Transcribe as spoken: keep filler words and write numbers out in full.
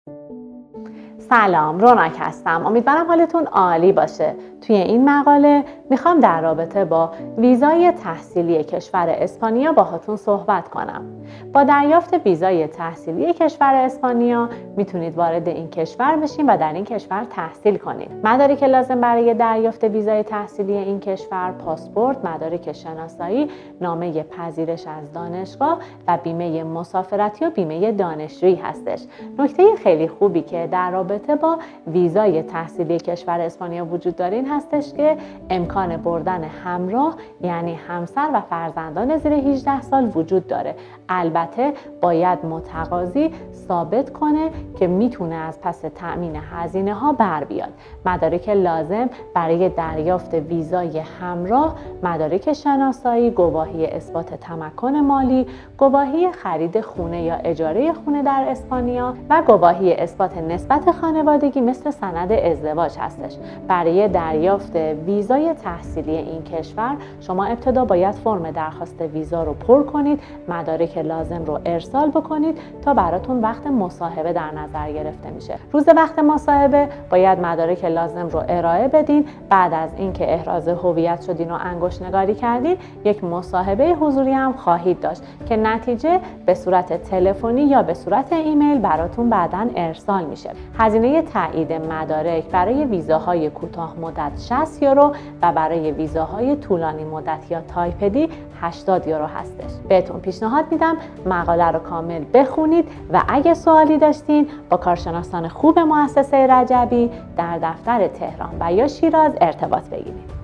سلام، رونق هستم. امیدوارم حالتون عالی باشه. توی این مقاله میخوام در رابطه با ویزای تحصیلی کشور اسپانیا باهاتون صحبت کنم. با دریافت ویزای تحصیلی کشور اسپانیا میتونید وارد این کشور بشین و در این کشور تحصیل کنید. مدارک لازم برای دریافت ویزای تحصیلی این کشور پاسپورت، مدارک شناسایی، نامه پذیرش از دانشگاه و بیمه مسافرتی و بیمه دانشجویی هستش. نکته خیلی خوبی که در رابطه با ویزای تحصیلی کشور اسپانیا وجود داره این هستش که امکان بردن همراه یعنی همسر و فرزندان زیر هجده سال وجود داره. البته باید متقاضی ثابت کنه که میتونه از پس تأمین هزینه ها بر بیاد. مدارک لازم برای دریافت ویزای همراه مدارک شناسایی، گواهی اثبات تمکن مالی، گواهی خرید خونه یا اجاره خونه در اسپانیا و گواهی اثبات نسبت خانوادگی مثل سند ازدواج هستش. برای دریافت ویزای تحصیلی این کشور شما ابتدا باید فرم درخواست ویزا رو پر کنید، مدارک لازم رو ارسال بکنید تا براتون وقت مصاحبه در نظر گرفته میشه. روز وقت مصاحبه باید مدارک لازم رو ارائه بدین. بعد از اینکه احراز هویت شدین و انگشت نگاری کردین، یک مصاحبه حضوری هم خواهید داشت که نتیجه به صورت تلفنی یا به صورت ایمیل براتون بعداً ارسال میشه. هزینه تایید مدارک برای ویزاهای کوتاه مدت شصت یورو و برای ویزاهای طولانی مدت یا تایپدی هشتاد یورو هستش. بهتون پیشنهاد میدم مقاله رو کامل بخونید و اگه سوالی داشتین با کارشناسان خوب مؤسسه رجبی در دفتر تهران و یا شیراز ارتباط بگیرید.